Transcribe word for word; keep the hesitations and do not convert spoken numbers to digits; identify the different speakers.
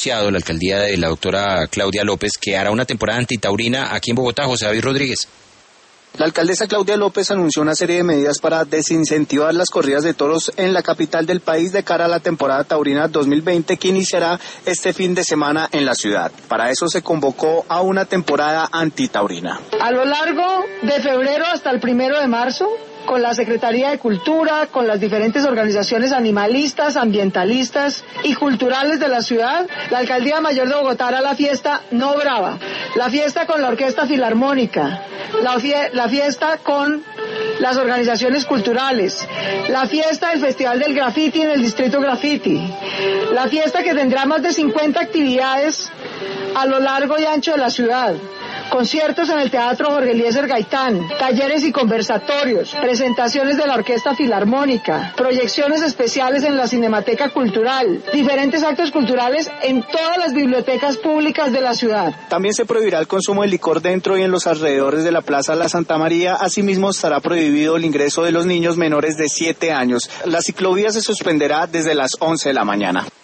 Speaker 1: la alcaldía de la doctora Claudia López, que hará una temporada antitaurina aquí en Bogotá. José David Rodríguez.
Speaker 2: La alcaldesa Claudia López anunció una serie de medidas para desincentivar las corridas de toros en la capital del país de cara a la temporada taurina dos mil veinte que iniciará este fin de semana en la ciudad. Para eso se convocó a una temporada antitaurina.
Speaker 3: A lo largo de febrero hasta el primero de marzo, con la Secretaría de Cultura, con las diferentes organizaciones animalistas, ambientalistas y culturales de la ciudad, la Alcaldía Mayor de Bogotá hará la fiesta No Brava, la fiesta con la Orquesta Filarmónica, la, fie- la fiesta con las organizaciones culturales, la fiesta del Festival del Graffiti en el Distrito Graffiti, la fiesta que tendrá más de cincuenta actividades a lo largo y ancho de la ciudad. Conciertos en el Teatro Jorge Eliezer Gaitán, talleres y conversatorios, presentaciones de la Orquesta Filarmónica, proyecciones especiales en la Cinemateca Cultural, diferentes actos culturales en todas las bibliotecas públicas de la ciudad.
Speaker 2: También se prohibirá el consumo de licor dentro y en los alrededores de la Plaza La Santa María. Asimismo, estará prohibido el ingreso de los niños menores de siete años. La ciclovía se suspenderá desde las once de la mañana.